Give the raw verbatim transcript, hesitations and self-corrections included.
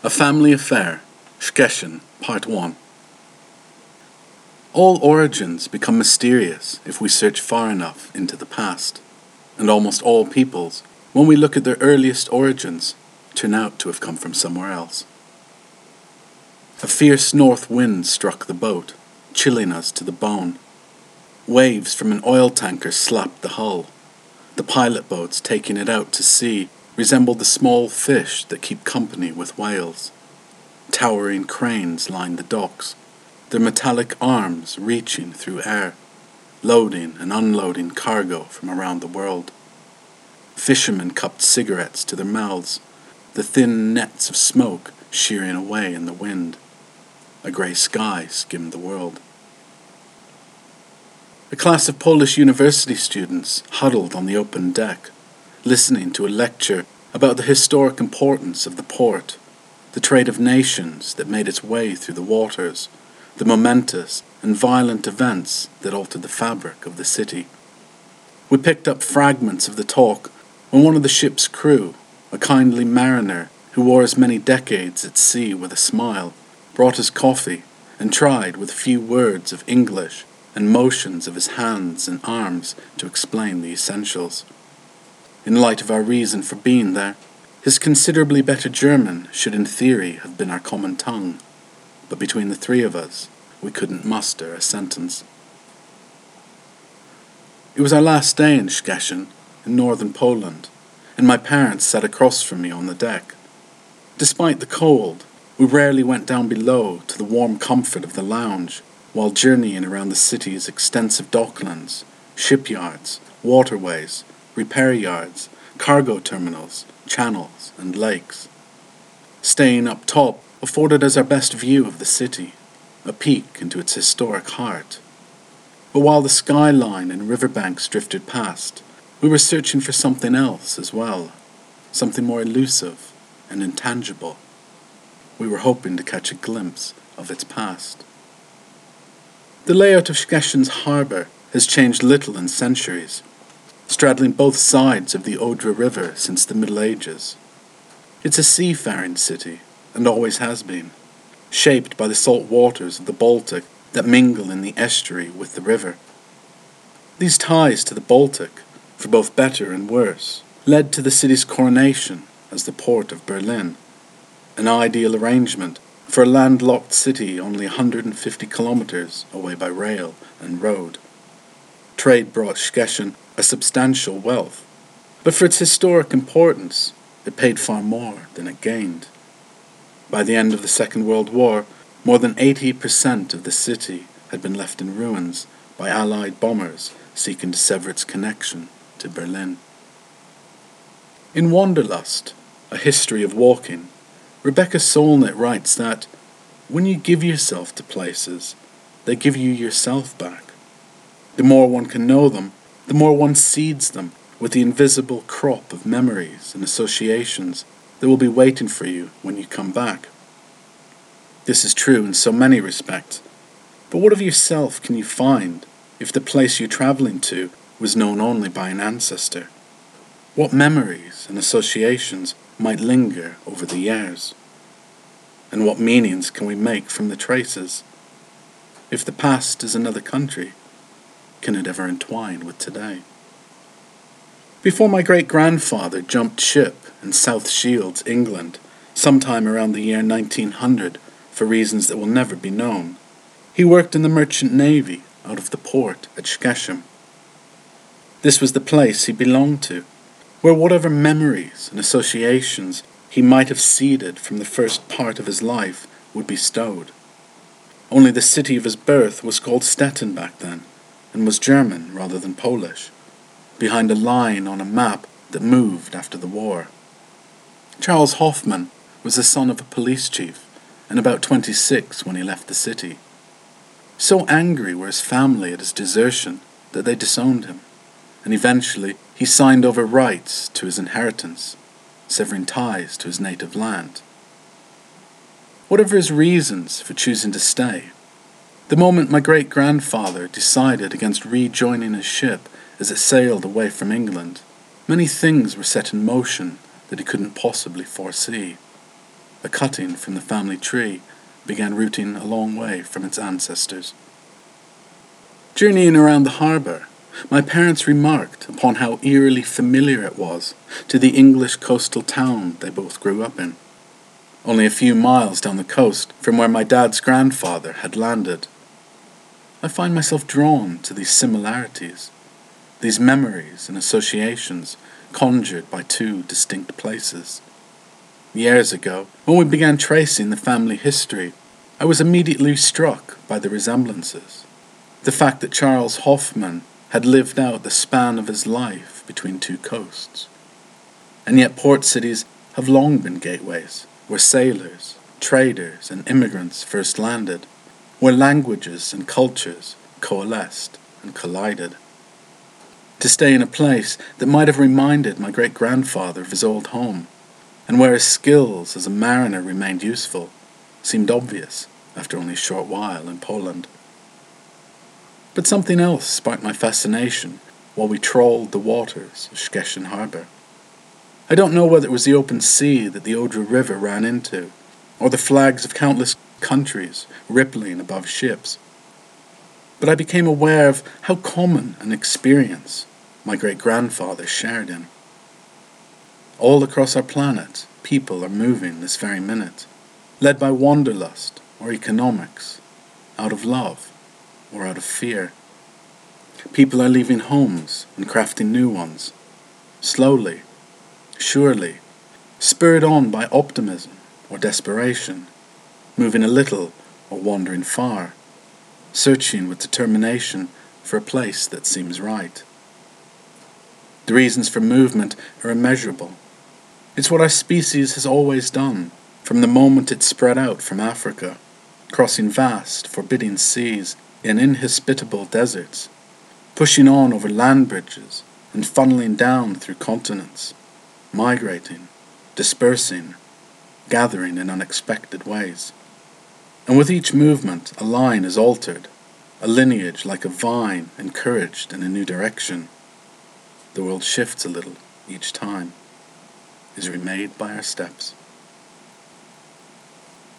A Family Affair, Shkeshin, Part one. All origins become mysterious if we search far enough into the past, and almost all peoples, when we look at their earliest origins, turn out to have come from somewhere else. A fierce north wind struck the boat, chilling us to the bone. Waves from an oil tanker slapped the hull. The pilot boats taking it out to sea resembled the small fish that keep company with whales. Towering cranes lined the docks, their metallic arms reaching through air, loading and unloading cargo from around the world. Fishermen cupped cigarettes to their mouths, the thin nets of smoke shearing away in the wind. A grey sky skimmed the world. A class of Polish university students huddled on the open deck, listening to a lecture about the historic importance of the port, the trade of nations that made its way through the waters, the momentous and violent events that altered the fabric of the city. We picked up fragments of the talk when one of the ship's crew, a kindly mariner who wore as many decades at sea with a smile, brought us coffee and tried with few words of English and motions of his hands and arms to explain the essentials. In light of our reason for being there, his considerably better German should in theory have been our common tongue, but between the three of us, we couldn't muster a sentence. It was our last day in Shkeshin, in northern Poland, and my parents sat across from me on the deck. Despite the cold, we rarely went down below to the warm comfort of the lounge while journeying around the city's extensive docklands, shipyards, waterways, repair yards, cargo terminals, channels, and lakes. Staying up top afforded us our best view of the city, a peek into its historic heart. But while the skyline and riverbanks drifted past, we were searching for something else as well, something more elusive and intangible. We were hoping to catch a glimpse of its past. The layout of Shkeshin's harbour has changed little in centuries, straddling both sides of the Odra River since the Middle Ages. It's a seafaring city, and always has been, shaped by the salt waters of the Baltic that mingle in the estuary with the river. These ties to the Baltic, for both better and worse, led to the city's coronation as the port of Berlin, an ideal arrangement for a landlocked city only one hundred fifty kilometers away by rail and road. Trade brought Shkeshin a substantial wealth, but for its historic importance, it paid far more than it gained. By the end of the Second World War, more than eighty percent of the city had been left in ruins by Allied bombers seeking to sever its connection to Berlin. In Wanderlust, A History of Walking, Rebecca Solnit writes that, when you give yourself to places, they give you yourself back. The more one can know them, the more one seeds them with the invisible crop of memories and associations that will be waiting for you when you come back. This is true in so many respects, but what of yourself can you find if the place you're travelling to was known only by an ancestor? What memories and associations might linger over the years? And what meanings can we make from the traces? If the past is another country, can it ever entwine with today? Before my great-grandfather jumped ship in South Shields, England, sometime around the year nineteen hundred, for reasons that will never be known, he worked in the merchant navy out of the port at Shkeshin. This was the place he belonged to, where whatever memories and associations he might have seeded from the first part of his life would be stowed. Only the city of his birth was called Stettin back then, and was German rather than Polish, behind a line on a map that moved after the war. Charles Hoffman was the son of a police chief, and about twenty-six when he left the city. So angry were his family at his desertion that they disowned him, and eventually he signed over rights to his inheritance, severing ties to his native land. Whatever his reasons for choosing to stay, the moment my great-grandfather decided against rejoining his ship as it sailed away from England, many things were set in motion that he couldn't possibly foresee. a cutting from the family tree, began rooting a long way from its ancestors. Journeying around the harbour, my parents remarked upon how eerily familiar it was to the English coastal town they both grew up in, only a few miles down the coast from where my dad's grandfather had landed. I find myself drawn to these similarities, these memories and associations conjured by two distinct places. Years ago, when we began tracing the family history, I was immediately struck by the resemblances. The fact that Charles Hoffman had lived out the span of his life between two coasts. And yet port cities have long been gateways, where sailors, traders, and immigrants first landed, where languages and cultures coalesced and collided. To stay in a place that might have reminded my great-grandfather of his old home, and where his skills as a mariner remained useful, seemed obvious after only a short while in Poland. But something else sparked my fascination while we trawled the waters of Szczytny Harbour. I don't know whether it was the open sea that the Odra River ran into, or the flags of countless countries rippling above ships, but I became aware of how common an experience my great-grandfather shared in. All across our planet, people are moving this very minute, led by wanderlust or economics, out of love or out of fear. People are leaving homes and crafting new ones, slowly, surely, spurred on by optimism or desperation, moving a little or wandering far, searching with determination for a place that seems right. The reasons for movement are immeasurable. It's what our species has always done, from the moment it spread out from Africa, crossing vast, forbidding seas in inhospitable deserts, pushing on over land bridges and funneling down through continents, migrating, dispersing, gathering in unexpected ways. And with each movement, a line is altered, a lineage like a vine encouraged in a new direction. The world shifts a little each time, is remade by our steps.